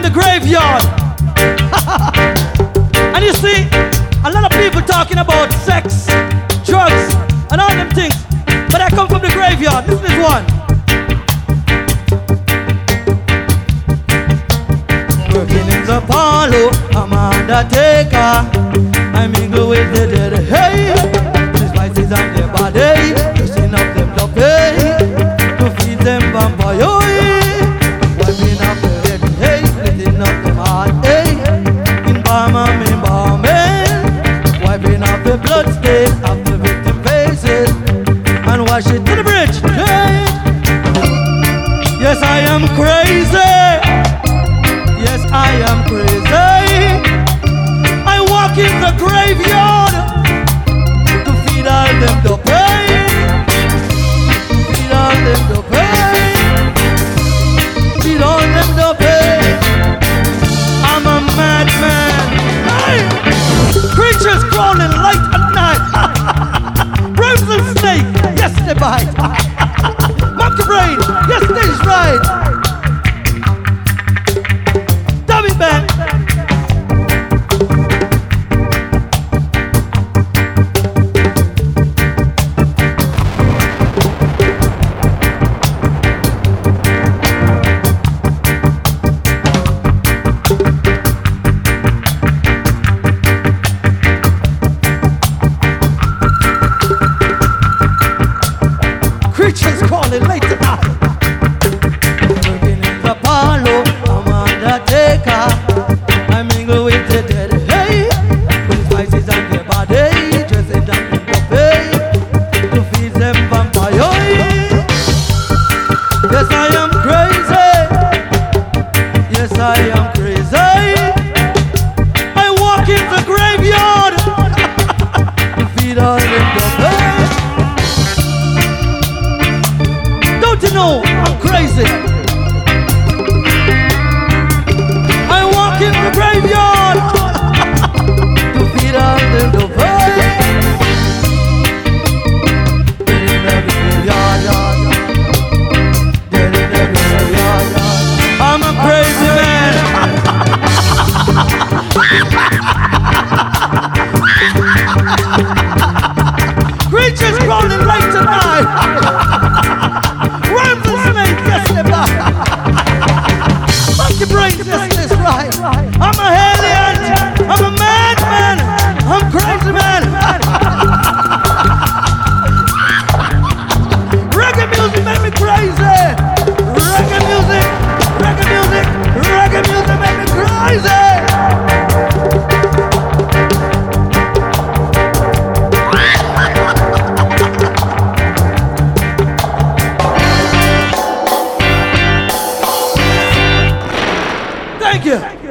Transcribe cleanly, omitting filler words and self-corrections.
the graveyard. And you see, a lot of people talking about sex, drugs, and all them things. But I come from the graveyard. Listen to this one. Working in the parlor, I'm undertaker. I mingle with the dead. Hey, these spices on their body, pushing up them to pay, to feed them vampire. Wiping up the head, hey, splitting up them heart, hey, embalming, wiping up the blood stain of the victim faces, and wash it to the bridge. Hey. Yes, I am crazy. Yes, I am crazy. I walk in the graveyard to feed all them the pain, feed all them the pain, feed all them the pain. I'm a madman. Hey! Creatures crawling late at night. Worms and snake, yes they bite. Monkey brain, yes they's right. Dummy bang. Creatures crawling late tonight. Working in the parlor, I'm undertaker. I mingle with the dead. Hey, with spices on their body, dressing down in the bay, to feed them vampire. Yes, I am crazy. Yes, I am crazy. I walk in the graveyard to feed all them the bay. Don't you know I'm crazy? I walk in the graveyard to feed on them the pain. Dead in every graveyard, dead in every graveyard. I'm a crazy man. Creatures crawling late tonight. Worms and snakes, yes they bite. Monkey brains, yes that's right. I'm a alien, I'm a madman, I'm crazy man. Reggae music make me crazy. Reggae music, reggae music, reggae music make me crazy. Thank you.